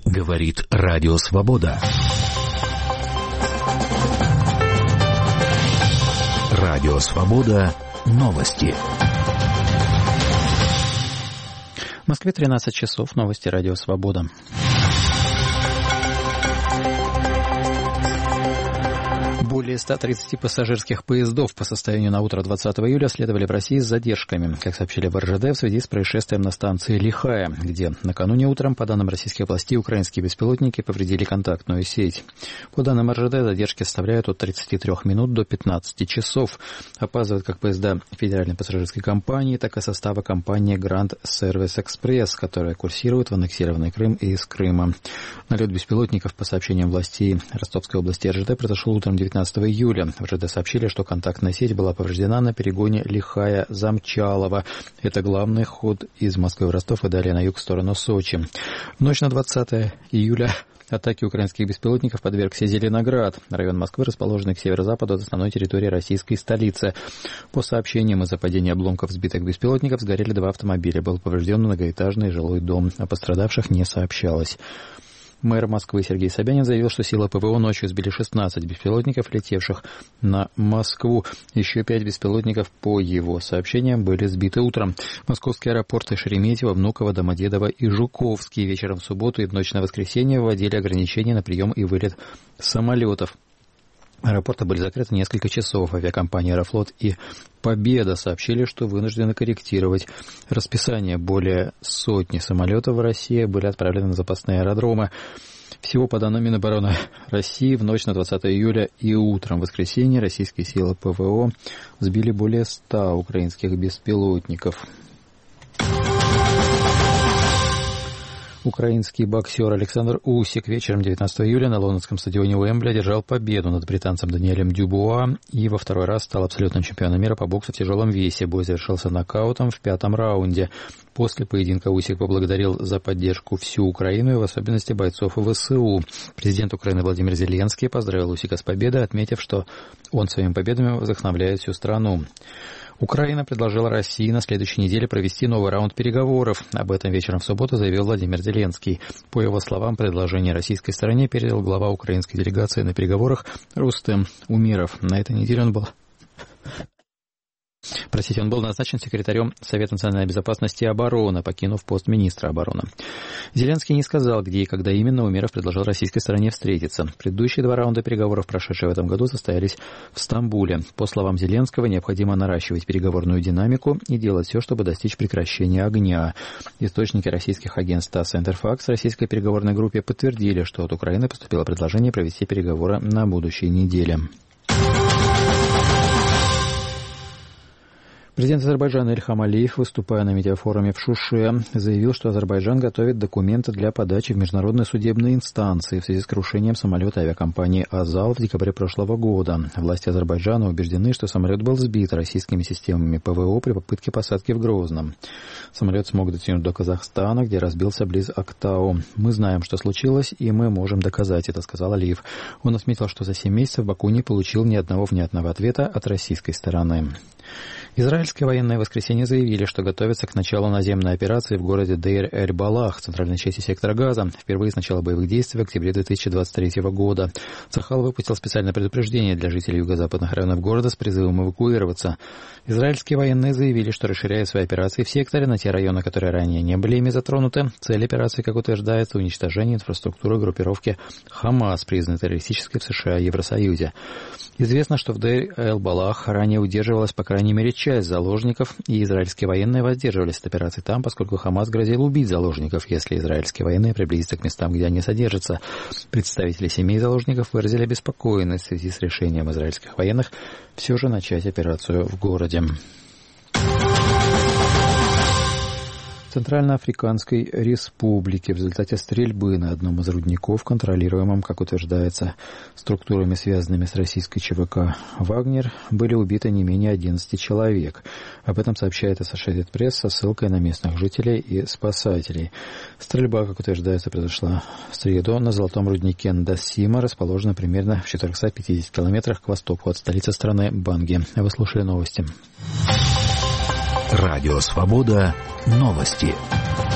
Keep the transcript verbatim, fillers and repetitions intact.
Говорит Радио Свобода. Радио Свобода. Новости. В Москве тринадцать часов. Новости Радио Свобода. Более ста тридцати пассажирских поездов по состоянию на утро двадцатого июля следовали в России с задержками, как сообщили в эр жэ дэ в связи с происшествием на станции Лихая, где накануне утром, по данным российских властей, украинские беспилотники повредили контактную сеть. По данным эр жэ дэ, задержки составляют от тридцати трёх минут до пятнадцати часов. Опаздывают как поезда федеральной пассажирской компании, так и состава компании Grand Service Express, которая курсирует в аннексированный Крым и из Крыма. Налет беспилотников, по сообщениям властей Ростовской области эр жэ дэ, произошел утром девятнадцатого июля. В эр жэ дэ сообщили, что контактная сеть была повреждена на перегоне Лихая-Замчалово. Это главный ход из Москвы в Ростов и далее на юг в сторону Сочи. В ночь на двадцатое июля атаке украинских беспилотников подвергся Зеленоград, район Москвы, расположенный к северо-западу от основной территории российской столицы. По сообщениям, из-за падения обломков сбитых беспилотников сгорели два автомобиля. Был поврежден многоэтажный жилой дом. О пострадавших не сообщалось. Мэр Москвы Сергей Собянин заявил, что силы ПВО ночью сбили шестнадцать беспилотников, летевших на Москву. Еще пять беспилотников, по его сообщениям, были сбиты утром. Московские аэропорты Шереметьево, Внуково, Домодедово и Жуковский вечером в субботу и в ночь на воскресенье вводили ограничения на прием и вылет самолетов. Аэропорты были закрыты несколько часов. Авиакомпания «Аэрофлот» и «Победа» сообщили, что вынуждены корректировать расписание. Более сотни самолетов в России были отправлены на запасные аэродромы. Всего, по данным Минобороны России, в ночь на двадцатое июля и утром в воскресенье российские силы ПВО сбили более ста украинских беспилотников. Украинский боксер Александр Усик вечером девятнадцатого июля на лондонском стадионе Уэмбли одержал победу над британцем Даниэлем Дюбуа и во второй раз стал абсолютным чемпионом мира по боксу в тяжелом весе. Бой завершился нокаутом в пятом раунде. После поединка Усик поблагодарил за поддержку всю Украину и в особенности бойцов вэ эс у. Президент Украины Владимир Зеленский поздравил Усика с победой, отметив, что он своими победами вдохновляет всю страну. Украина предложила России на следующей неделе провести новый раунд переговоров. Об этом вечером в субботу заявил Владимир Зеленский. По его словам, предложение российской стороне передал глава украинской делегации на переговорах Рустем Умиров. На этой неделе он был... Простите, он был назначен секретарем Совета национальной безопасности и обороны, покинув пост министра обороны. Зеленский не сказал, где и когда именно Умиров предложил российской стороне встретиться. Предыдущие два раунда переговоров, прошедшие в этом году, состоялись в Стамбуле. По словам Зеленского, необходимо наращивать переговорную динамику и делать все, чтобы достичь прекращения огня. Источники российских агентств ТАСС и Интерфакс российской переговорной группе подтвердили, что от Украины поступило предложение провести переговоры на будущей неделе. Президент Азербайджана Ильхам Алиев, выступая на медиафоруме в Шуше, заявил, что Азербайджан готовит документы для подачи в международные судебные инстанции в связи с крушением самолета авиакомпании «Азал» в декабре прошлого года. Власти Азербайджана убеждены, что самолет был сбит российскими системами ПВО при попытке посадки в Грозном. Самолет смог дотянуть до Казахстана, где разбился близ Актау. «Мы знаем, что случилось, и мы можем доказать это», — сказал Алиев. Он отметил, что за семь месяцев Баку не получил ни одного внятного ответа от российской стороны. Израильские военные в воскресенье заявили, что готовятся к началу наземной операции в городе Дейр-эль-Балах, центральной части сектора Газа, впервые с начала боевых действий в октябре две тысячи двадцать третьего года. Цахал выпустил специальное предупреждение для жителей юго-западных районов города с призывом эвакуироваться. Израильские военные заявили, что расширяют свои операции в секторе на те районы, которые ранее не были ими затронуты. Цель операции, как утверждается, уничтожение инфраструктуры группировки «Хамас», признанной террористической в США и Евросоюзе. Известно, что в Дейр-эль-Балах ранее удерживалась по крайней мере часть заложников, и израильские военные воздерживались от операции там, поскольку Хамас грозил убить заложников, если израильские военные приблизятся к местам, где они содержатся. Представители семей заложников выразили обеспокоенность в связи с решением израильских военных все же начать операцию в городе. В Центральноафриканской Республике в результате стрельбы на одном из рудников, контролируемом, как утверждается, структурами, связанными с российской ЧВК «Вагнер», были убиты не менее одиннадцати человек. Об этом сообщает Associated Press со ссылкой на местных жителей и спасателей. Стрельба, как утверждается, произошла в среду на золотом руднике Ндасима, расположенном примерно в четырёхстах пятидесяти километрах к востоку от столицы страны Банги. Вы слушали новости. Радио Свобода. Новости.